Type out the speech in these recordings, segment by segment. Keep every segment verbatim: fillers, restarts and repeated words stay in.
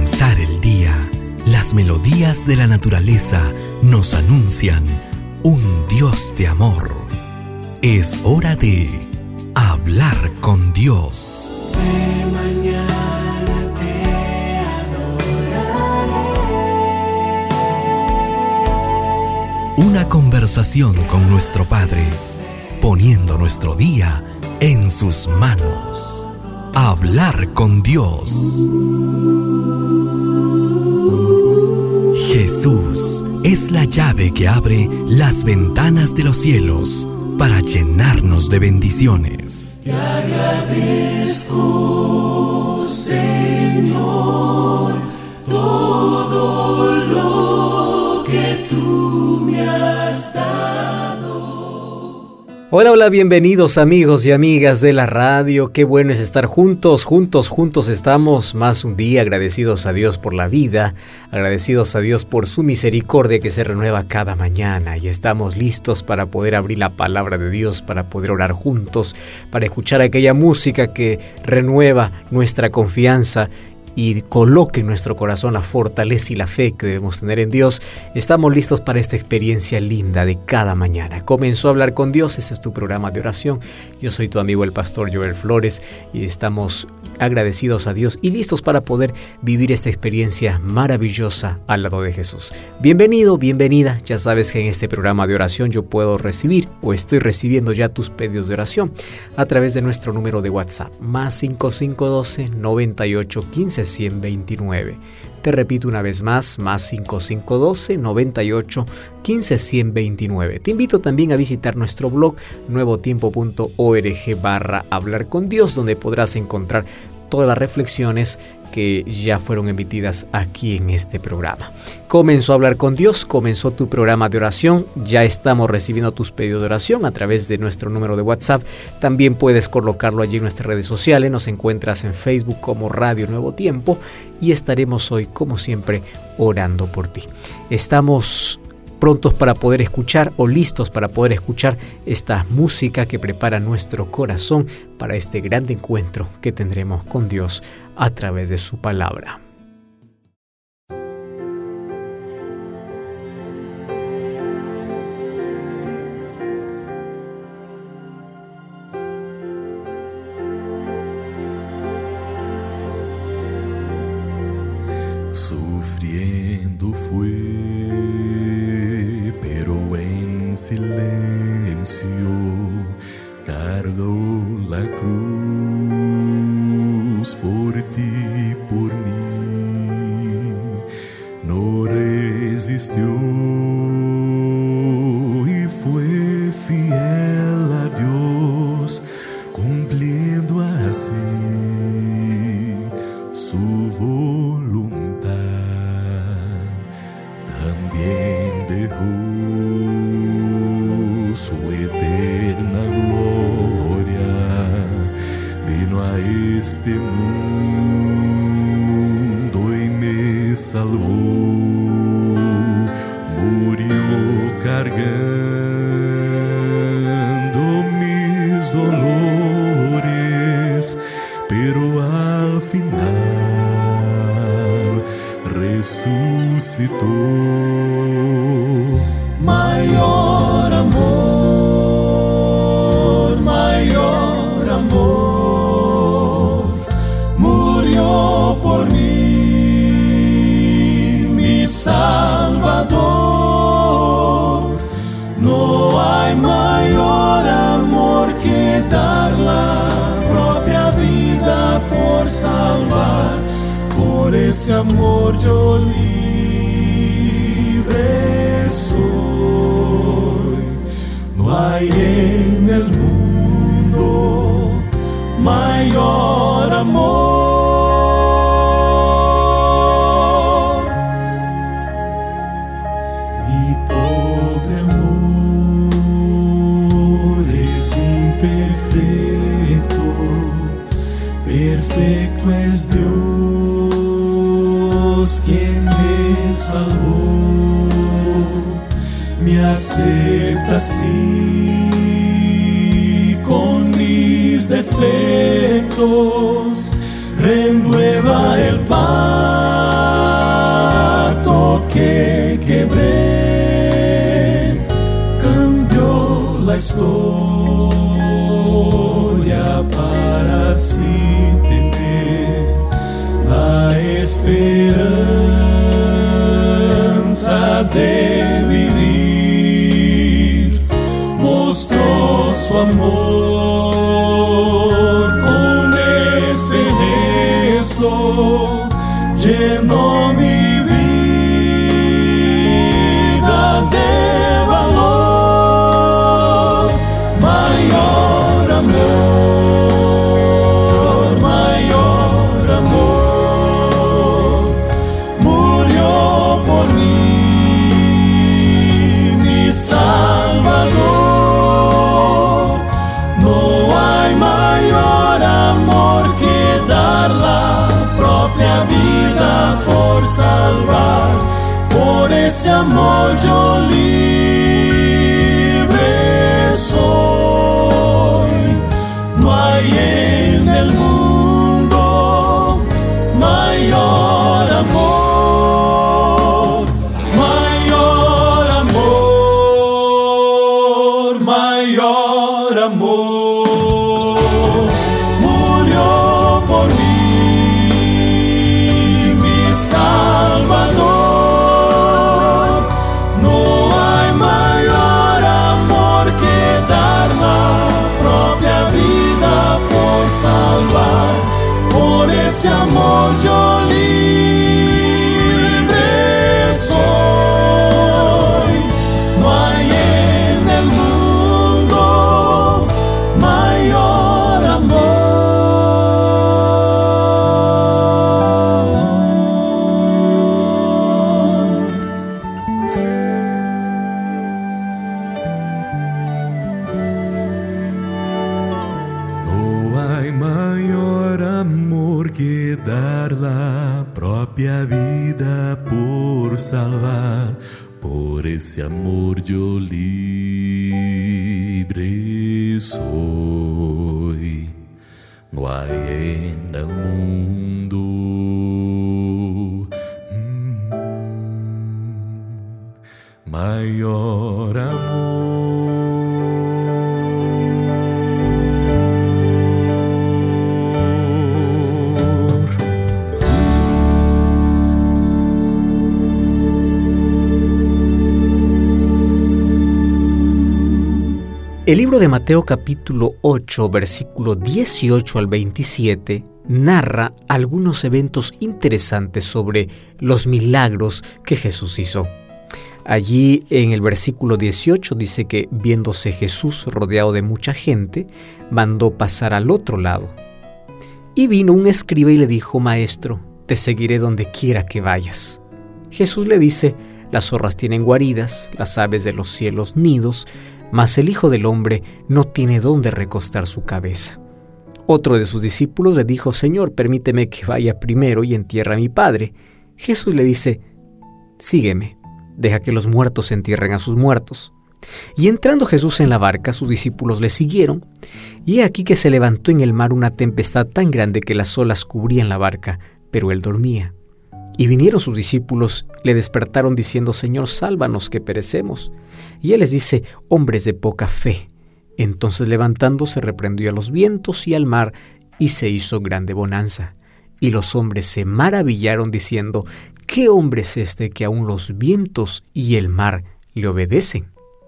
comenzar el día, las melodías de la naturaleza nos anuncian un Dios de amor. Es hora de hablar con Dios. De mañana te adoraré. Una conversación con nuestro Padre, poniendo nuestro día en sus manos. Hablar con Dios. Jesús es la llave que abre las ventanas de los cielos para llenarnos de bendiciones. Te agradezco, Señor, todo lo que tú me has dado. Hola, hola, bienvenidos amigos y amigas de la radio. Qué bueno es estar juntos, juntos, juntos estamos más un día, agradecidos a Dios por la vida, agradecidos a Dios por su misericordia que se renueva cada mañana, y estamos listos para poder abrir la palabra de Dios, para poder orar juntos, para escuchar aquella música que renueva nuestra confianza y coloque en nuestro corazón la fortaleza y la fe que debemos tener en Dios. Estamos listos para esta experiencia linda de cada mañana. Comenzó a hablar con Dios, este es tu programa de oración. Yo soy tu amigo el pastor Joel Flores y estamos agradecidos a Dios y listos para poder vivir esta experiencia maravillosa al lado de Jesús. Bienvenido, bienvenida. Ya sabes que en este programa de oración yo puedo recibir o estoy recibiendo ya tus pedidos de oración a través de nuestro número de WhatsApp, más cinco cinco uno dos, noventa y ocho, quince, ciento veintinueve. Te repito una vez más, más cinco cinco uno dos, noventa y ocho, quince, ciento veintinueve. Te invito también a visitar nuestro blog nuevotiempo punto org barra hablar con Dios, donde podrás encontrar todas las reflexiones que ya fueron emitidas aquí en este programa. Comenzó a hablar con Dios, comenzó tu programa de oración, ya estamos recibiendo tus pedidos de oración a través de nuestro número de WhatsApp. También puedes colocarlo allí en nuestras redes sociales, nos encuentras en Facebook como Radio Nuevo Tiempo y estaremos hoy, como siempre, orando por ti. Estamos prontos para poder escuchar o listos para poder escuchar esta música que prepara nuestro corazón para este gran encuentro que tendremos con Dios a través de su palabra. Sufriendo fue, pero en silencio cargó la cruz por ti, por mí. No resistió y fue fiel a Dios, cumpliendo así su voluntad. También dejó su eterna gloria, vino a este mundo y me salvó, murió cargando mis dolores, pero al final resucitó. Mayor amor, mayor amor, murió por mí, mi Salvador. No hay mayor amor que dar la propia vida por salvar. Por ese amor yo libre soy. No hay en el mundo mayor amor. Mi pobre amor es imperfecto, perfecto es Dios quien me salvó, me acepta así con mis defectos, defectos, renueva el pacto, Cristo llenó mi vida de valor, mayor amor, mayor amor, murió por mí, mi Salvador. No hay mayor amor que dar la propia vida por salvar. Por ese amor yo libre soy. No hay en el mundo mayor amor, mayor amor, mayor amor. Murió por mí, mi Salvador. No hay mayor amor que dar la propia vida por salvar. Por ese amor yo libre soy. No hay en el mundo mayor amor. No hay mayor amor que dar la propia vida por salvar. Por ese amor yo libre soy. No hay en el mundo mm, mayor amor. El libro de Mateo capítulo ocho, versículo dieciocho al veintisiete, narra algunos eventos interesantes sobre los milagros que Jesús hizo. Allí en el versículo dieciocho dice que viéndose Jesús rodeado de mucha gente, mandó pasar al otro lado. Y vino un escriba y le dijo: Maestro, te seguiré donde quiera que vayas. Jesús le dice: las zorras tienen guaridas, las aves de los cielos nidos, mas el Hijo del Hombre no tiene dónde recostar su cabeza. Otro de sus discípulos le dijo: Señor, permíteme que vaya primero y entierre a mi padre. Jesús le dice: sígueme, deja que los muertos entierren a sus muertos. Y entrando Jesús en la barca, sus discípulos le siguieron, y he aquí que se levantó en el mar una tempestad tan grande que las olas cubrían la barca, pero él dormía. Y vinieron sus discípulos, le despertaron diciendo: Señor, sálvanos que perecemos. Y él les dice: hombres de poca fe. Entonces levantándose reprendió a los vientos y al mar, y se hizo grande bonanza. Y los hombres se maravillaron diciendo: ¿qué hombre es este que aun los vientos y el mar le obedecen?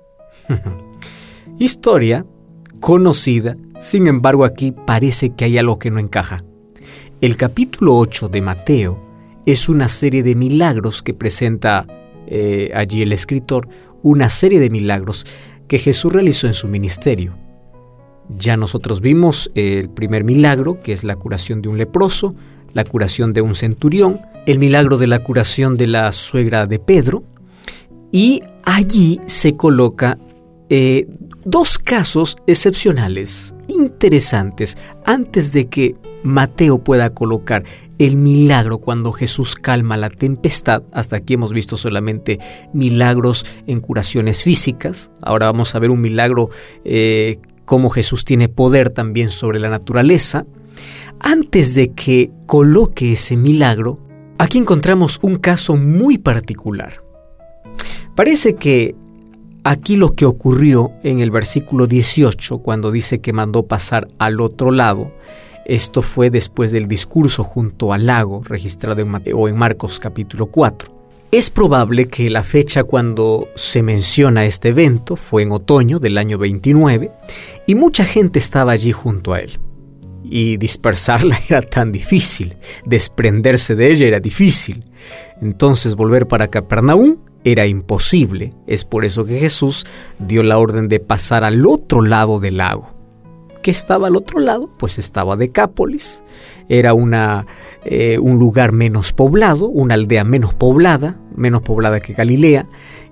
Historia conocida, sin embargo aquí parece que hay algo que no encaja. El capítulo ocho de Mateo es una serie de milagros que presenta eh, allí el escritor, una serie de milagros que Jesús realizó en su ministerio. Ya nosotros vimos el primer milagro, que es la curación de un leproso, la curación de un centurión, el milagro de la curación de la suegra de Pedro, y allí se coloca eh, dos casos excepcionales, interesantes, antes de que Mateo pueda colocar el milagro cuando Jesús calma la tempestad. Hasta aquí hemos visto solamente milagros en curaciones físicas. Ahora vamos a ver un milagro eh, cómo Jesús tiene poder también sobre la naturaleza. Antes de que coloque ese milagro, aquí encontramos un caso muy particular. Parece que aquí lo que ocurrió en el versículo dieciocho, cuando dice que mandó pasar al otro lado, esto fue después del discurso junto al lago, registrado en Mateo o en Marcos capítulo cuatro. Es probable que la fecha cuando se menciona este evento fue en otoño del año veintinueve y mucha gente estaba allí junto a él. y dispersarla era tan difícil, desprenderse de ella era difícil. Entonces volver para Capernaum era imposible. Es por eso que Jesús dio la orden de pasar al otro lado del lago. ¿Qué estaba al otro lado? Pues estaba Decápolis. Era una, eh, un lugar menos poblado, una aldea menos poblada, menos poblada que Galilea.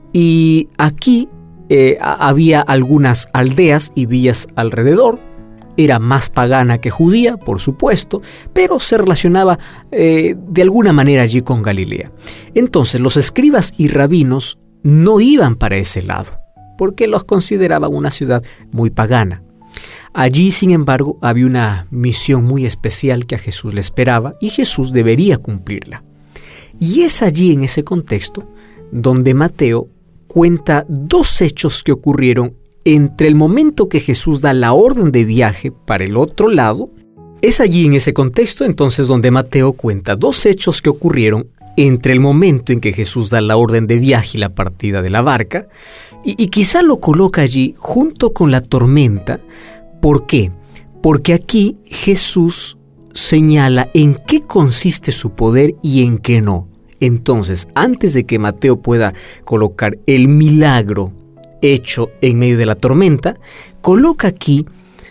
Y aquí eh, había algunas aldeas y villas alrededor. Era más pagana que judía, por supuesto, pero se relacionaba eh, de alguna manera allí con Galilea. Entonces los escribas y rabinos no iban para ese lado, porque los consideraban una ciudad muy pagana. Allí, sin embargo, había una misión muy especial que a Jesús le esperaba y Jesús debería cumplirla. Y es allí, en ese contexto, donde Mateo cuenta dos hechos que ocurrieron entre el momento que Jesús da la orden de viaje para el otro lado. Es allí, en ese contexto, entonces, donde Mateo cuenta dos hechos que ocurrieron entre el momento en que Jesús da la orden de viaje y la partida de la barca, y, y quizá lo coloca allí junto con la tormenta. ¿Por qué? Porque aquí Jesús señala en qué consiste su poder y en qué no. Entonces, antes de que Mateo pueda colocar el milagro hecho en medio de la tormenta, coloca aquí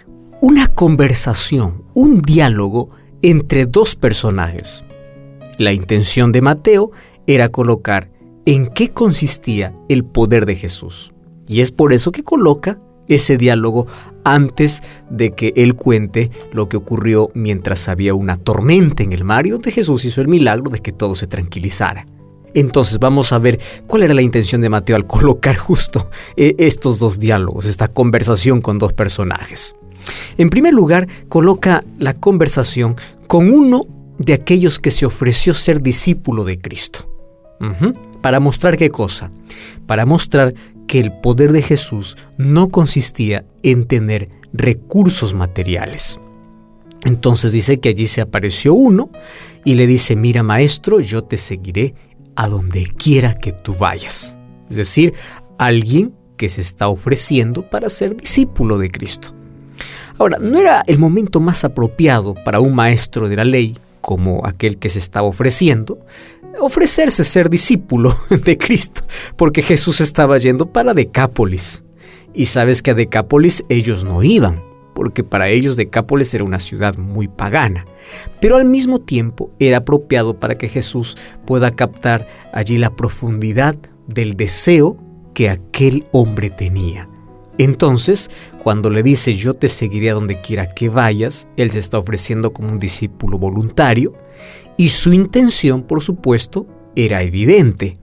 una conversación, un diálogo entre dos personajes. La intención de Mateo era colocar en qué consistía el poder de Jesús. Y es por eso que coloca ese diálogo antes de que él cuente lo que ocurrió mientras había una tormenta en el mar y donde Jesús hizo el milagro de que todo se tranquilizara. Entonces vamos a ver cuál era la intención de Mateo al colocar justo eh, estos dos diálogos, esta conversación con dos personajes. En primer lugar, coloca la conversación con uno de aquellos que se ofreció ser discípulo de Cristo. Uh-huh. ¿Para mostrar qué cosa? Para mostrar que el poder de Jesús no consistía en tener recursos materiales. Entonces dice que allí se apareció uno y le dice: mira, maestro, yo te seguiré a donde quiera que tú vayas. Es decir, alguien que se está ofreciendo para ser discípulo de Cristo. Ahora, no era el momento más apropiado para un maestro de la ley, como aquel que se estaba ofreciendo, ofrecerse ser discípulo de Cristo, porque Jesús estaba yendo para Decápolis. Y sabes que a Decápolis ellos no iban, porque para ellos Decápolis era una ciudad muy pagana. Pero al mismo tiempo era apropiado para que Jesús pueda captar allí la profundidad del deseo que aquel hombre tenía. Entonces, cuando le dice: yo te seguiré a donde quiera que vayas, él se está ofreciendo como un discípulo voluntario, y su intención, por supuesto, era evidente.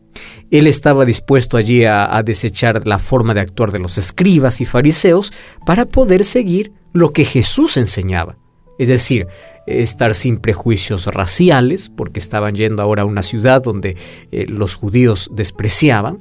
Él estaba dispuesto allí a, a desechar la forma de actuar de los escribas y fariseos para poder seguir lo que Jesús enseñaba. Es decir, estar sin prejuicios raciales, porque estaban yendo ahora a una ciudad donde eh, los judíos despreciaban.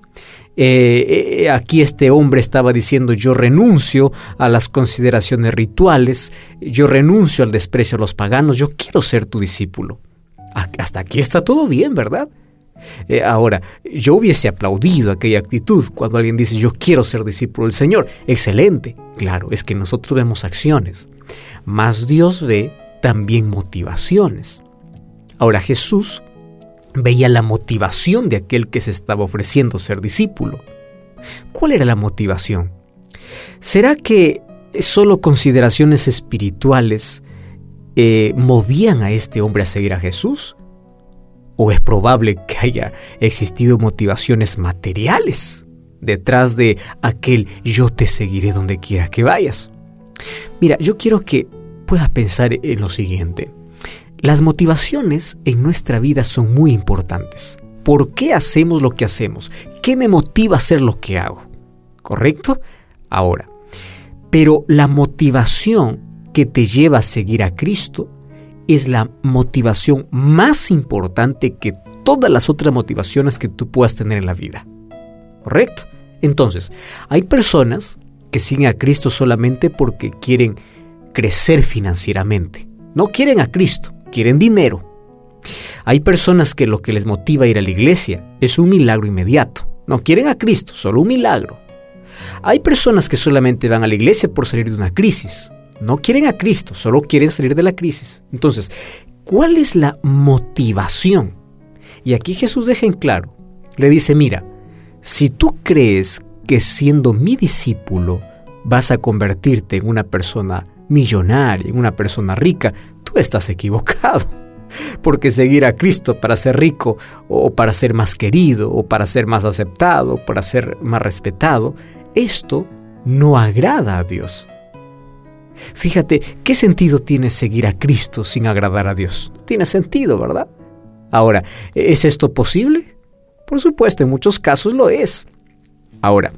Eh, eh, aquí este hombre estaba diciendo: yo renuncio a las consideraciones rituales, yo renuncio al desprecio a los paganos, yo quiero ser tu discípulo. Hasta aquí está todo bien, ¿verdad? Eh, ahora, yo hubiese aplaudido aquella actitud cuando alguien dice: yo quiero ser discípulo del Señor. Excelente. Claro, es que nosotros vemos acciones, mas Dios ve también motivaciones. Ahora, Jesús veía la motivación de aquel que se estaba ofreciendo ser discípulo. ¿Cuál era la motivación? ¿Será que solo consideraciones espirituales eh, movían a este hombre a seguir a Jesús? ¿O es probable que haya existido motivaciones materiales detrás de aquel yo te seguiré donde quiera que vayas? Mira, yo quiero que puedas pensar en lo siguiente. Las motivaciones en nuestra vida son muy importantes. ¿Por qué hacemos lo que hacemos? ¿Qué me motiva a hacer lo que hago? ¿Correcto? Ahora, pero la motivación que te lleva a seguir a Cristo es la motivación más importante que todas las otras motivaciones que tú puedas tener en la vida. ¿Correcto? Entonces, hay personas que siguen a Cristo solamente porque quieren crecer financieramente. No quieren a Cristo, quieren dinero. Hay personas que lo que les motiva a ir a la iglesia es un milagro inmediato. No quieren a Cristo, solo un milagro. Hay personas que solamente van a la iglesia por salir de una crisis. no quieren a Cristo, solo quieren salir de la crisis. Entonces, ¿cuál es la motivación? Y aquí Jesús deja en claro, le dice, mira, si tú crees que siendo mi discípulo vas a convertirte en una persona millonaria, en una persona rica, tú estás equivocado. Porque seguir a Cristo para ser rico o para ser más querido o para ser más aceptado o para ser más respetado, esto no agrada a Dios. Fíjate, ¿qué sentido tiene seguir a Cristo sin agradar a Dios? No tiene sentido, ¿verdad? Ahora, ¿es esto posible? Por supuesto, en muchos casos lo es. Ahora,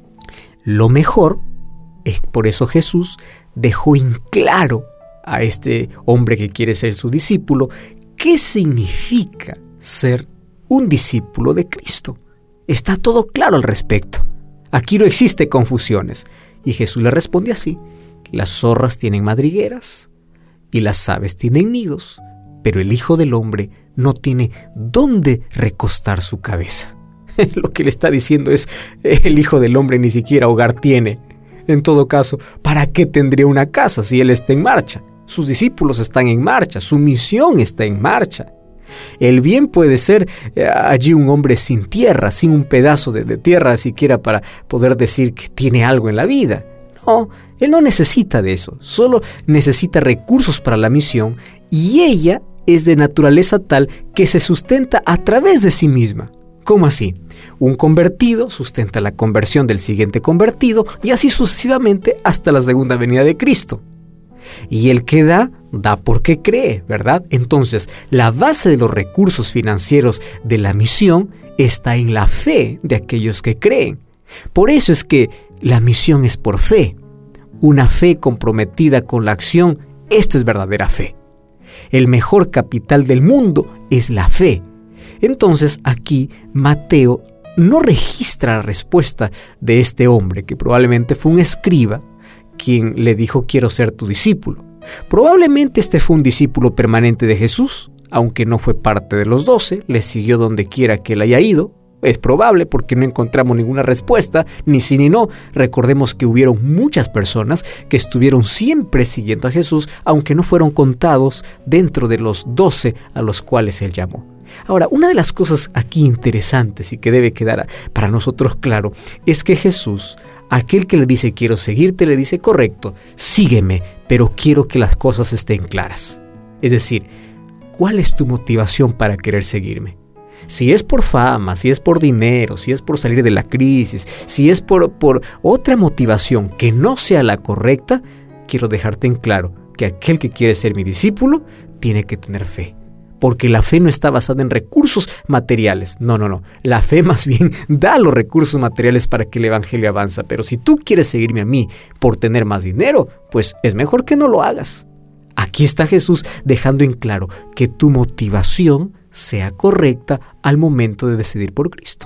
lo mejor es por eso Jesús dejó en claro a este hombre que quiere ser su discípulo qué significa ser un discípulo de Cristo. Está todo claro al respecto. Aquí no existe confusiones. Y Jesús le responde así: las zorras tienen madrigueras y las aves tienen nidos, pero el Hijo del Hombre no tiene dónde recostar su cabeza. Lo que le está diciendo es, el Hijo del Hombre ni siquiera hogar tiene. En todo caso, ¿para qué tendría una casa si Él está en marcha? Sus discípulos están en marcha, su misión está en marcha. Él bien puede ser eh, allí un hombre sin tierra, sin un pedazo de, de tierra siquiera para poder decir que tiene algo en la vida. No, Él no necesita de eso, solo necesita recursos para la misión, y ella es de naturaleza tal que se sustenta a través de sí misma. ¿Cómo así? Un convertido sustenta la conversión del siguiente convertido y así sucesivamente hasta la segunda venida de Cristo. Y el que da, da porque cree, ¿verdad? Entonces, la base de los recursos financieros de la misión está en la fe de aquellos que creen. Por eso es que la misión es por fe. Una fe comprometida con la acción, esto es verdadera fe. El mejor capital del mundo es la fe. Entonces, aquí Mateo no registra la respuesta de este hombre, que probablemente fue un escriba, quien le dijo: quiero ser tu discípulo. Probablemente este fue un discípulo permanente de Jesús, aunque no fue parte de los doce, le siguió donde quiera que él haya ido. Es probable porque no encontramos ninguna respuesta, ni sí ni no. Recordemos que hubieron muchas personas que estuvieron siempre siguiendo a Jesús, aunque no fueron contados dentro de los doce a los cuales él llamó. Ahora, una de las cosas aquí interesantes y que debe quedar para nosotros claro es que Jesús, aquel que le dice quiero seguirte, le dice correcto, sígueme, pero quiero que las cosas estén claras. Es decir, ¿cuál es tu motivación para querer seguirme? Si es por fama, si es por dinero, si es por salir de la crisis, si es por, por otra motivación que no sea la correcta, quiero dejarte en claro que aquel que quiere ser mi discípulo tiene que tener fe. Porque la fe no está basada en recursos materiales. No, no, no. La fe más bien da los recursos materiales para que el evangelio avanza. Pero si tú quieres seguirme a mí por tener más dinero, pues es mejor que no lo hagas. Aquí está Jesús dejando en claro que tu motivación sea correcta al momento de decidir por Cristo.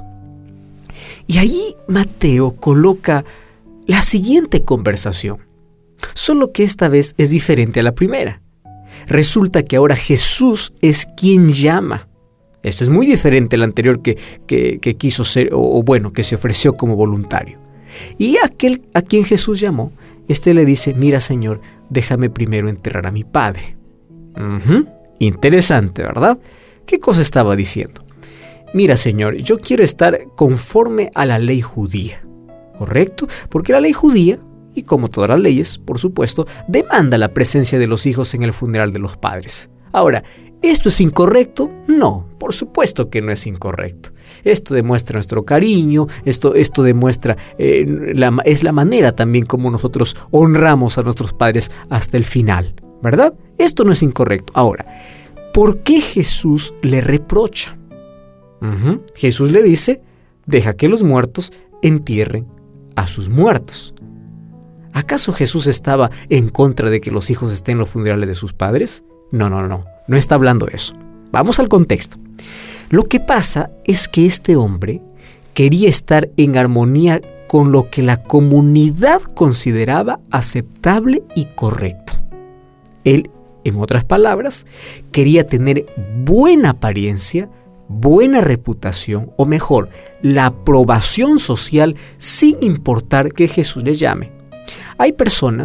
Y ahí Mateo coloca la siguiente conversación, solo que esta vez es diferente a la primera. Resulta que ahora Jesús es quien llama. Esto es muy diferente al anterior que, que, que quiso ser, o, o bueno, que se ofreció como voluntario. Y aquel a quien Jesús llamó, este le dice: mira, Señor, déjame primero enterrar a mi padre. Uh-huh. Interesante, ¿verdad? ¿Qué cosa estaba diciendo? Mira, Señor, yo quiero estar conforme a la ley judía, ¿correcto? Porque la ley judía, y como todas las leyes, por supuesto, demanda la presencia de los hijos en el funeral de los padres. Ahora, ¿esto es incorrecto? No, por supuesto que no es incorrecto. Esto demuestra nuestro cariño, esto, esto demuestra, eh, la, es la manera también como nosotros honramos a nuestros padres hasta el final, ¿verdad? Esto no es incorrecto. Ahora, ¿por qué Jesús le reprocha? Uh-huh. Jesús le dice: deja que los muertos entierren a sus muertos. ¿Acaso Jesús estaba en contra de que los hijos estén en los funerales de sus padres? No, no, no, no está hablando de eso. Vamos al contexto. Lo que pasa es que este hombre quería estar en armonía con lo que la comunidad consideraba aceptable y correcto. Él, en otras palabras, quería tener buena apariencia, buena reputación, o mejor, la aprobación social sin importar que Jesús le llame. Hay personas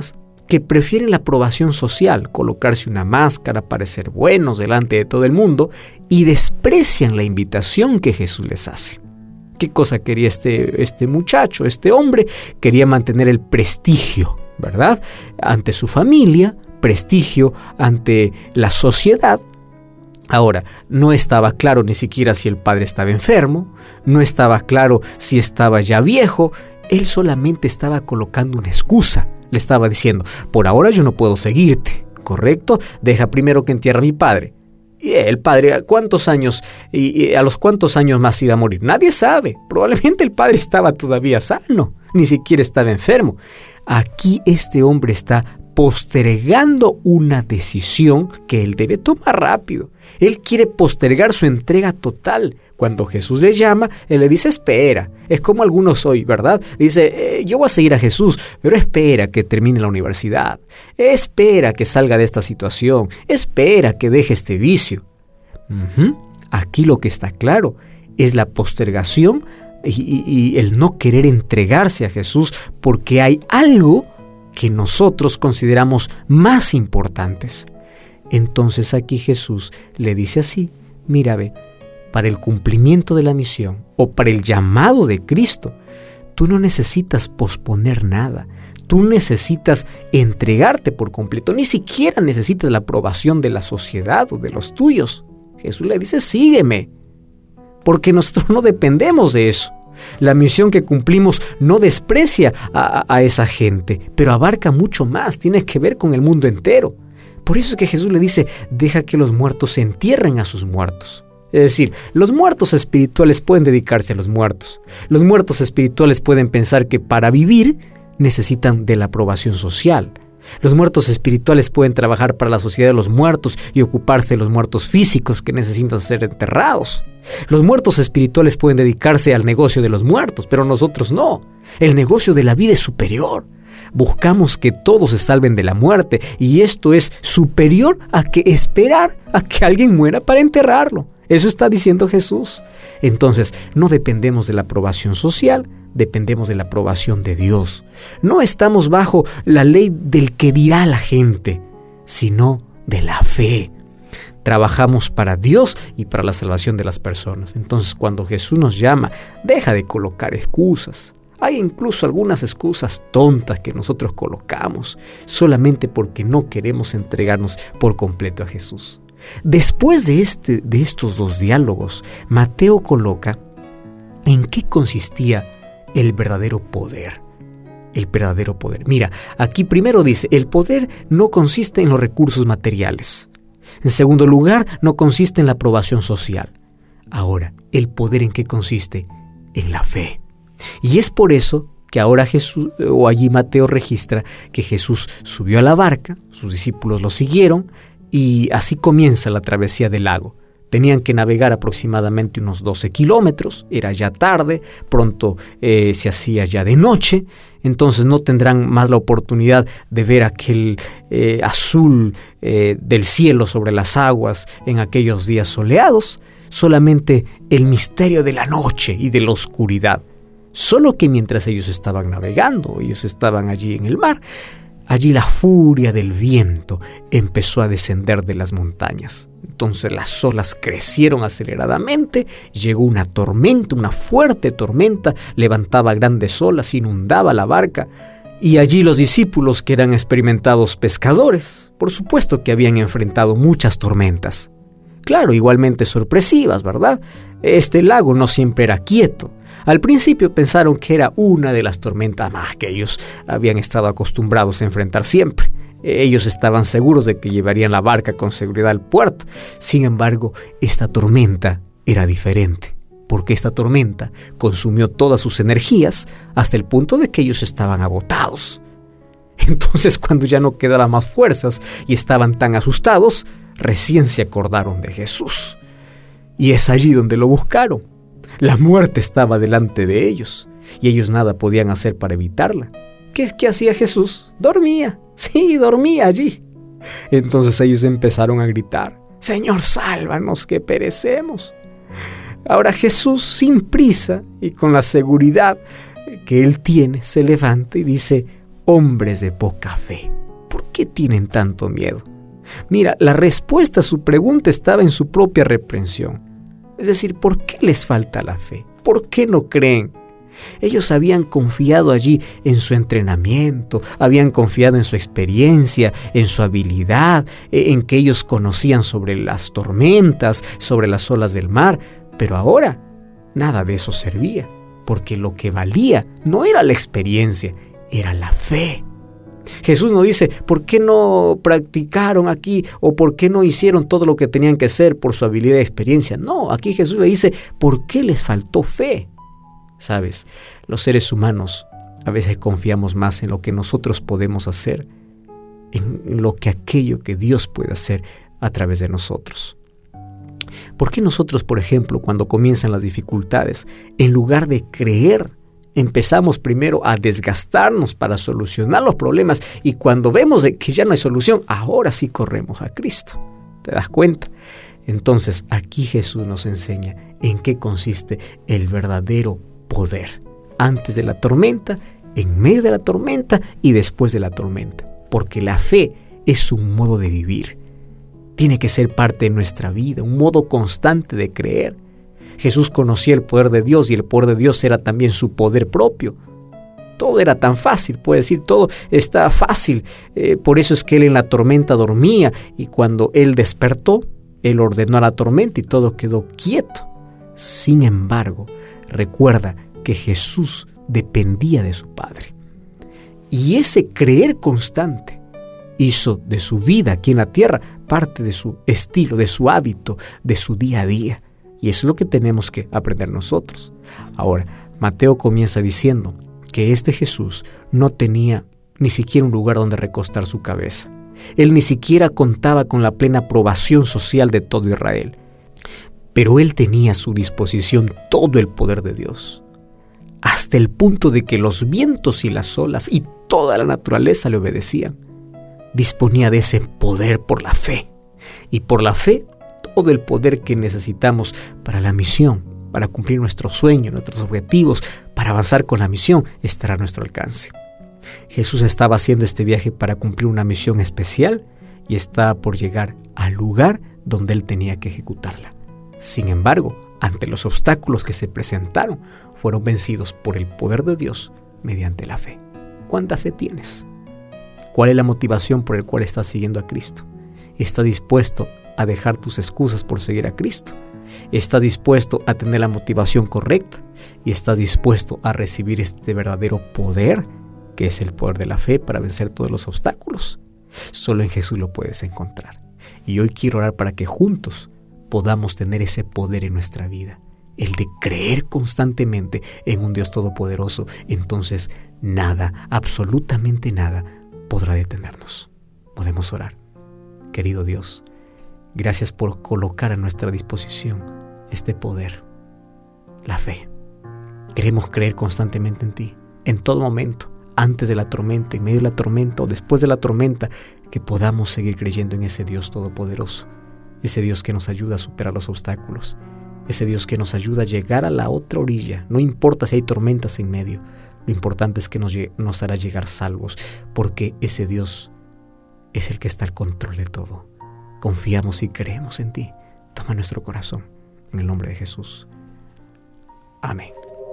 que prefieren la aprobación social, colocarse una máscara, parecer buenos delante de todo el mundo, y desprecian la invitación que Jesús les hace. ¿Qué cosa quería este, este muchacho, este hombre? Quería mantener el prestigio, ¿verdad? Ante su familia, prestigio ante la sociedad. Ahora, no estaba claro ni siquiera si el padre estaba enfermo, no estaba claro si estaba ya viejo. Él solamente estaba colocando una excusa. Le estaba diciendo, por ahora yo no puedo seguirte, ¿correcto? Deja primero que entierre a mi padre. Y el padre, ¿cuántos años? ¿Y a los cuántos años más iba a morir? Nadie sabe. Probablemente el padre estaba todavía sano, ni siquiera estaba enfermo. Aquí este hombre está postergando una decisión que él debe tomar rápido. Él quiere postergar su entrega total. Cuando Jesús le llama, él le dice, espera. Es como algunos hoy, ¿verdad? Dice, eh, yo voy a seguir a Jesús, pero espera que termine la universidad. Espera que salga de esta situación. Espera que deje este vicio. Uh-huh. Aquí lo que está claro es la postergación y, y, y el no querer entregarse a Jesús porque hay algo que nosotros consideramos más importantes. Entonces aquí Jesús le dice así, mira, ve, para el cumplimiento de la misión o para el llamado de Cristo, tú no necesitas posponer nada, tú necesitas entregarte por completo, ni siquiera necesitas la aprobación de la sociedad o de los tuyos. Jesús le dice, sígueme, porque nosotros no dependemos de eso. La misión que cumplimos no desprecia a, a esa gente, pero abarca mucho más, tiene que ver con el mundo entero. Por eso es que Jesús le dice, deja que los muertos se entierren a sus muertos. Es decir, los muertos espirituales pueden dedicarse a los muertos. Los muertos espirituales pueden pensar que para vivir necesitan de la aprobación social. Los muertos espirituales pueden trabajar para la sociedad de los muertos y ocuparse de los muertos físicos que necesitan ser enterrados. Los muertos espirituales pueden dedicarse al negocio de los muertos, pero nosotros no. El negocio de la vida es superior. Buscamos que todos se salven de la muerte y esto es superior a que esperar a que alguien muera para enterrarlo. Eso está diciendo Jesús. Entonces, no dependemos de la aprobación social, dependemos de la aprobación de Dios. No estamos bajo la ley del que dirá la gente, sino de la fe. Trabajamos para Dios y para la salvación de las personas. Entonces, cuando Jesús nos llama, deja de colocar excusas. Hay incluso algunas excusas tontas que nosotros colocamos solamente porque no queremos entregarnos por completo a Jesús. Después de, este, de estos dos diálogos, Mateo coloca en qué consistía el verdadero poder. El verdadero poder. Mira, aquí primero dice, el poder no consiste en los recursos materiales. En segundo lugar, no consiste en la aprobación social. Ahora, ¿el poder en qué consiste? En la fe. Y es por eso que ahora Jesús, o allí Mateo registra que Jesús subió a la barca, sus discípulos lo siguieron, y así comienza la travesía del lago. Tenían que navegar aproximadamente unos doce kilómetros, era ya tarde, pronto eh, se hacía ya de noche, entonces no tendrán más la oportunidad de ver aquel eh, azul eh, del cielo sobre las aguas en aquellos días soleados, solamente el misterio de la noche y de la oscuridad. Solo que mientras ellos estaban navegando, ellos estaban allí en el mar, allí la furia del viento empezó a descender de las montañas. Entonces las olas crecieron aceleradamente, llegó una tormenta, una fuerte tormenta, levantaba grandes olas, inundaba la barca. Y allí los discípulos, que eran experimentados pescadores, por supuesto que habían enfrentado muchas tormentas. Claro, igualmente sorpresivas, ¿verdad? Este lago no siempre era quieto. Al principio pensaron que era una de las tormentas más que ellos habían estado acostumbrados a enfrentar siempre. Ellos estaban seguros de que llevarían la barca con seguridad al puerto. Sin embargo, esta tormenta era diferente, porque esta tormenta consumió todas sus energías hasta el punto de que ellos estaban agotados. Entonces, cuando ya no quedaban más fuerzas y estaban tan asustados, recién se acordaron de Jesús. Y es allí donde lo buscaron. La muerte estaba delante de ellos y ellos nada podían hacer para evitarla. ¿Qué, qué hacía Jesús? Dormía. Sí, dormía allí. Entonces ellos empezaron a gritar, Señor, sálvanos que perecemos. Ahora Jesús, sin prisa y con la seguridad que Él tiene, se levanta y dice, hombres de poca fe, ¿por qué tienen tanto miedo? Mira, la respuesta a su pregunta estaba en su propia reprensión. Es decir, ¿por qué les falta la fe? ¿Por qué no creen? Ellos habían confiado allí en su entrenamiento, habían confiado en su experiencia, en su habilidad, en que ellos conocían sobre las tormentas, sobre las olas del mar, pero ahora nada de eso servía, porque lo que valía no era la experiencia, era la fe. Jesús no dice, ¿por qué no practicaron aquí? ¿O por qué no hicieron todo lo que tenían que hacer por su habilidad y experiencia? No, aquí Jesús le dice, ¿por qué les faltó fe? Sabes, los seres humanos a veces confiamos más en lo que nosotros podemos hacer, en lo que aquello que Dios puede hacer a través de nosotros. ¿Por qué nosotros, por ejemplo, cuando comienzan las dificultades, en lugar de creer, empezamos primero a desgastarnos para solucionar los problemas y cuando vemos de que ya no hay solución, ahora sí corremos a Cristo? ¿Te das cuenta? Entonces, aquí Jesús nos enseña en qué consiste el verdadero poder, antes de la tormenta, en medio de la tormenta y después de la tormenta, porque la fe es un modo de vivir, tiene que ser parte de nuestra vida, un modo constante de creer. Jesús conocía el poder de Dios y el poder de Dios era también su poder propio. Todo era tan fácil, puede decir, todo estaba fácil, eh, por eso es que Él en la tormenta dormía y cuando Él despertó, Él ordenó a la tormenta y todo quedó quieto. Sin embargo, recuerda que Jesús dependía de su Padre. Y ese creer constante hizo de su vida aquí en la tierra parte de su estilo, de su hábito, de su día a día. Y eso es lo que tenemos que aprender nosotros. Ahora, Mateo comienza diciendo que este Jesús no tenía ni siquiera un lugar donde recostar su cabeza. Él ni siquiera contaba con la plena aprobación social de todo Israel. Pero él tenía a su disposición todo el poder de Dios, hasta el punto de que los vientos y las olas y toda la naturaleza le obedecían. Disponía de ese poder por la fe, y por la fe todo el poder que necesitamos para la misión, para cumplir nuestros sueños, nuestros objetivos, para avanzar con la misión, estará a nuestro alcance. Jesús estaba haciendo este viaje para cumplir una misión especial y estaba por llegar al lugar donde él tenía que ejecutarla. Sin embargo, ante los obstáculos que se presentaron, fueron vencidos por el poder de Dios mediante la fe. ¿Cuánta fe tienes? ¿Cuál es la motivación por la cual estás siguiendo a Cristo? ¿Estás dispuesto a dejar tus excusas por seguir a Cristo? ¿Estás dispuesto a tener la motivación correcta? ¿Y estás dispuesto a recibir este verdadero poder, que es el poder de la fe para vencer todos los obstáculos? Solo en Jesús lo puedes encontrar. Y hoy quiero orar para que juntos podamos tener ese poder en nuestra vida, el de creer constantemente en un Dios todopoderoso. Entonces nada, absolutamente nada, podrá detenernos. Podemos orar. Querido Dios, gracias por colocar a nuestra disposición este poder, la fe. Queremos creer constantemente en ti, en todo momento, antes de la tormenta, en medio de la tormenta o después de la tormenta, que podamos seguir creyendo en ese Dios todopoderoso, ese Dios que nos ayuda a superar los obstáculos, ese Dios que nos ayuda a llegar a la otra orilla. No importa si hay tormentas en medio, lo importante es que nos, nos hará llegar salvos, porque ese Dios es el que está al control de todo. Confiamos y creemos en ti. Toma nuestro corazón, en el nombre de Jesús. Amén.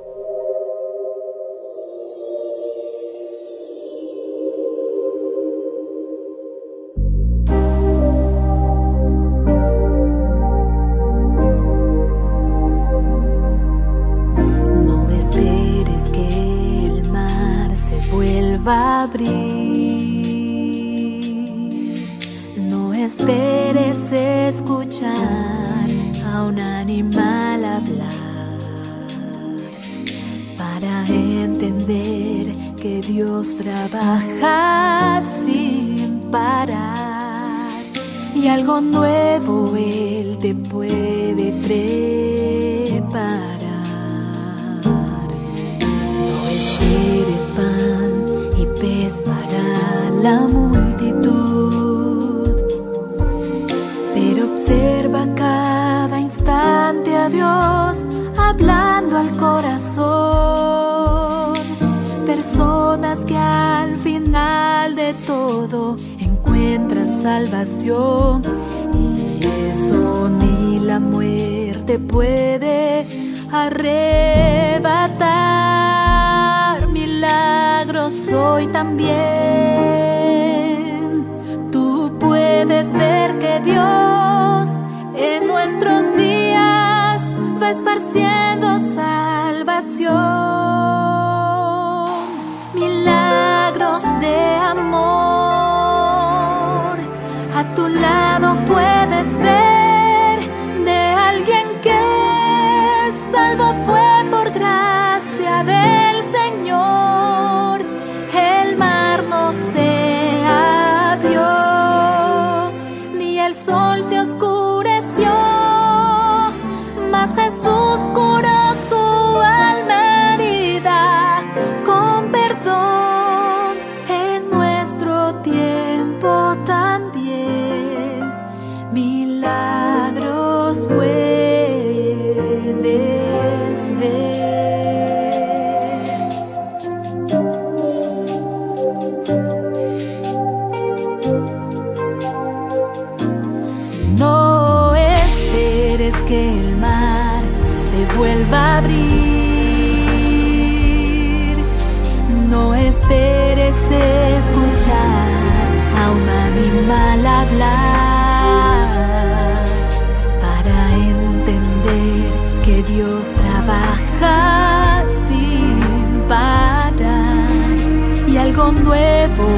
Va a abrir. No esperes escuchar a un animal hablar para entender que Dios trabaja sin parar y algo nuevo Él te puede preparar. No esperes pan y pez para la multitud, pero observa cada instante a Dios hablando al corazón. Personas que al final de todo salvación, y eso ni la muerte puede arrebatar. Milagros soy también. Tú puedes ver que Dios en nuestros días va esparciendo salvación. Milagros de amor, a tu lado puedes ver de alguien que salvo fue por gracia del Señor. El mar no se abrió, ni el sol se oscureció, mas Jesús curó su alma herida con perdón. En nuestro tiempo también milagros puedes ver. No esperes que el mar se vuelva a abrir. No esperes escuchar a un animal hablar para entender que Dios trabaja sin parar y algo nuevo